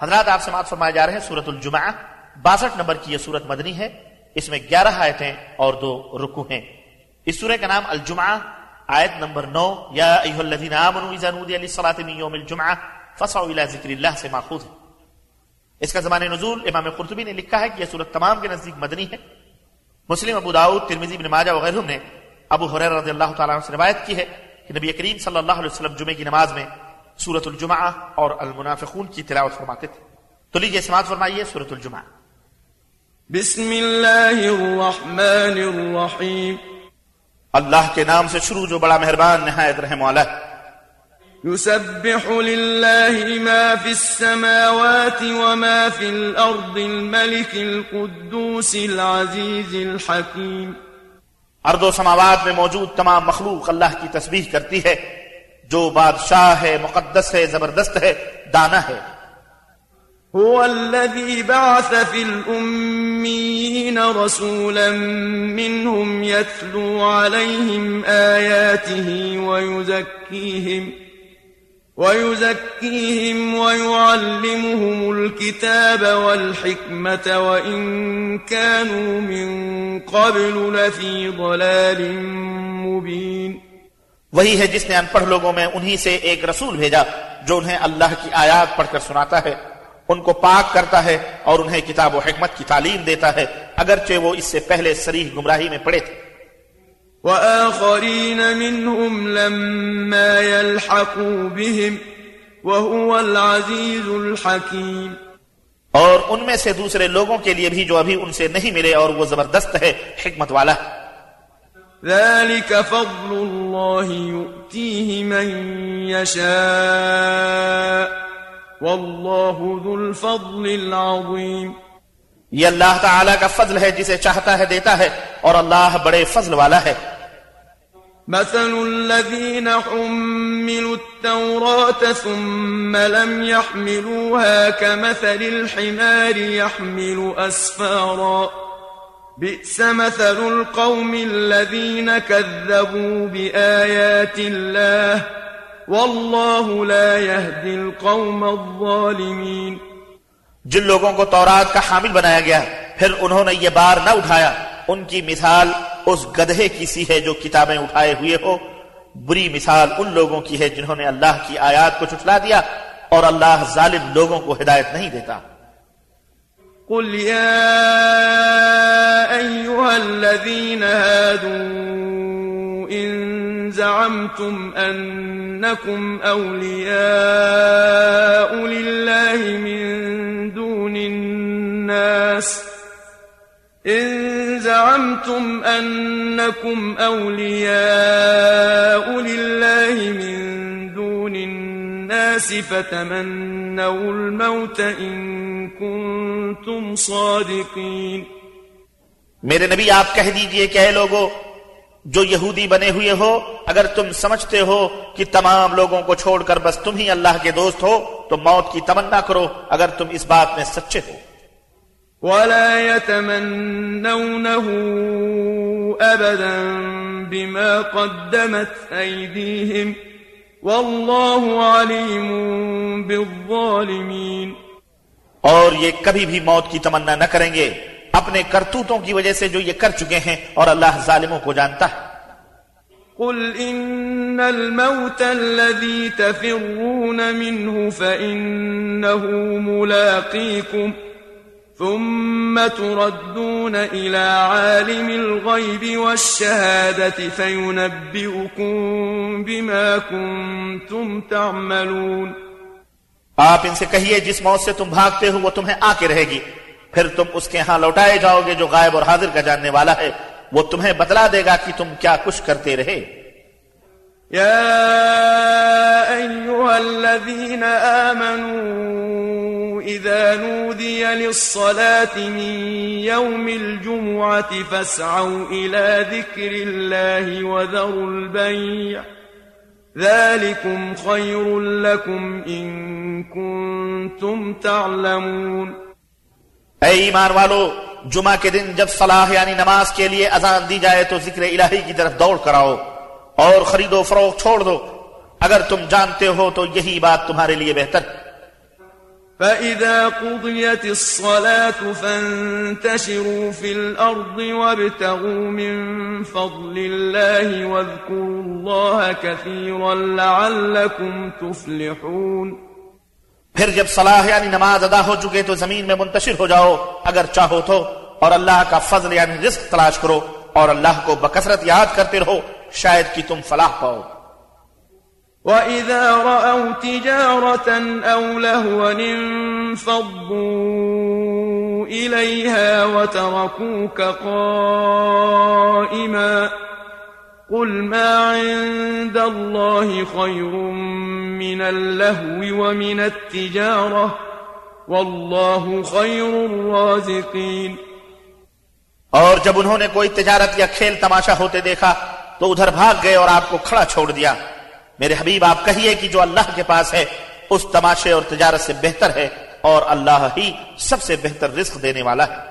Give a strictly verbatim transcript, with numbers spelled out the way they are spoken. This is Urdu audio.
حضرات آپ سماعت فرمائے جا رہے ہیں سورۃ الجمعہ، باسٹھ نمبر کی یہ سورت مدنی ہے، اس میں گیارہ آیتیں اور دو رکوع ہیں۔ اس سورہ کا نام الجمعہ، آیت نمبر نو یا ایھا الذین آمنوا اذا نودی للصلاۃ من یوم الجمعہ فاسعوا الی ذکر اللہ سے ماخوذ ہے۔ اس کا زمان نزول امام قرطبی نے لکھا ہے کہ یہ سورت تمام کے نزدیک مدنی ہے۔ مسلم، ابو داؤد، ترمذی، ابن ماجہ وغیرہ نے ابو ہریرہ رضی اللہ تعالیٰ عنہ سے روایت کی ہے کہ نبی کریم صلی اللہ علیہ وسلم جمعے کی نماز میں سورۃ الجمعہ اور المنافقون کی تلاوت فرماتے تھے۔ تو لیجیے سماعت فرمائیے سورۃ الجمعہ۔ بسم اللہ الرحمن الرحیم، اللہ کے نام سے شروع جو بڑا مہربان نہایت رحم والا ہے۔ يسبح لله ما في السماوات وما في الأرض الملك القدوس العزيز الحكيم۔ ارض و سماوات میں موجود تمام مخلوق اللہ کی تسبیح کرتی ہے، جو بادشاہ ہے، مقدس ہے، زبردست ہے، دانا ہے۔ هو الذي بعث في الأميين رسولا منهم يتلو عليهم آياته ويزكيهم ويزكيهم ويعلمهم الكتاب والحكمة وإن كانوا من قبل لفي ضلال مبين۔ وہی ہے جس نے ان پڑھ لوگوں میں انہی سے ایک رسول بھیجا جو انہیں اللہ کی آیات پڑھ کر سناتا ہے، ان کو پاک کرتا ہے اور انہیں کتاب و حکمت کی تعلیم دیتا ہے، اگرچہ وہ اس سے پہلے صریح گمراہی میں پڑے تھے۔ وآخرین منهم لما يلحقوا بهم وهو العزیز الحکیم، اور ان میں سے دوسرے لوگوں کے لیے بھی جو ابھی ان سے نہیں ملے اور وہ زبردست ہے، حکمت والا ہے۔ ذلك فضل اللہ یؤتیہ من یشاء واللہ ذو الفضل العظیم، یہ اللہ تعالیٰ کا فضل ہے، جسے چاہتا ہے دیتا ہے، اور اللہ بڑے فضل والا ہے۔ مثل الذين حملوا التوراة ثم لم يحملوها كمثل الحمار يحمل أسفارا بئس مثل القوم الذين كذبوا بآيات الله والله لا يهدي القوم الظالمين۔ جن لوگوں کو تورات کا حامل بنایا گیا پھر انہوں نے یہ بار نہ اٹھایا، ان کی مثال اس گدھے کی سی ہے جو کتابیں اٹھائے ہوئے ہو۔ بری مثال ان لوگوں کی ہے جنہوں نے اللہ کی آیات کو جھٹلا دیا، اور اللہ ظالم لوگوں کو ہدایت نہیں دیتا۔ قل يا أيها الذين هادوا إن زعمتم أنكم أولياء لله من دون الناس إن زعمتم أنكم أولياء لله من دون الناس فتمنوا الموت إن كنتم صادقين۔ میرے نبی آپ کہہ دیجئے کہ اے لوگو جو یہودی بنے ہوئے ہو، اگر تم سمجھتے ہو کہ تمام لوگوں کو چھوڑ کر بس تم ہی اللہ کے دوست ہو تو موت کی تمنا کرو اگر تم اس بات میں سچے ہو۔ ولا يتمنونه أبدا بما قدمت أيديهم والله عليم بالظالمين۔ اور یہ کبھی بھی موت کی تمنا نہ کریں گے اپنے کرتوتوں کی وجہ سے جو یہ کر چکے ہیں، اور اللہ ظالموں کو جانتا ہے۔ قل إن الموت الذي تفرون منه فإنه ملاقيكم ثم تردون إلى عالم الغيب والشهادة فينبئكم بما كنتم تعملون۔ آپ ان سے کہیے جس موت سے تم بھاگتے ہو وہ تمہیں آ کے رہے گی، پھر تم اس کے ہاں لوٹائے جاؤ گے جو غائب اور حاضر کا جاننے والا ہے، وہ تمہیں بتلا دے گا کہ تم کیا کچھ کرتے رہے۔ يا أيها الذين آمنوا إذا نودي للصلاة من يوم الجمعة فاسعوا إلى ذكر الله وذروا البيع ذلكم خير لكم إن كنتم تعلمون۔ اے ایمان والو، جمعہ کے دن جب صلاح یعنی نماز کے لیے اذان دی جائے تو ذکر الہی کی طرف دوڑ کراؤ اور خرید و فروخت چھوڑ دو، اگر تم جانتے ہو تو یہی بات تمہارے لیے بہتر۔ فإذا قضيت الصلاة فانتشروا في الأرض وابتغوا من فضل الله واذكروا الله كثيرا لعلكم تفلحون. پھر جب صلاح یعنی نماز ادا ہو چکے تو زمین میں منتشر ہو جاؤ اگر چاہو تو، اور اللہ کا فضل یعنی رزق تلاش کرو اور اللہ کو بکثرت یاد کرتے رہو شاید کہ تم فلاح پاؤ. وَإِذَا رَأَوْا تِجَارَةً أَوْ لَهْوًا انفَضُّوا إِلَيْهَا وَتَرَكُوكَ قَائِمًا قُلْ مَا عِندَ اللَّهِ خَيْرٌ مِّنَ اللَّهْوِ وَمِنَ التِّجَارَةِ وَاللَّهُ خَيْرُ الرَّازِقِينَ. اور جب انہوں نے کوئی تجارت یا کھیل تماشا ہوتے دیکھا تو ادھر بھاگ گئے اور آپ کو کھڑا چھوڑ دیا. میرے حبیب آپ کہیے کہ جو اللہ کے پاس ہے اس تماشے اور تجارت سے بہتر ہے اور اللہ ہی سب سے بہتر رزق دینے والا ہے.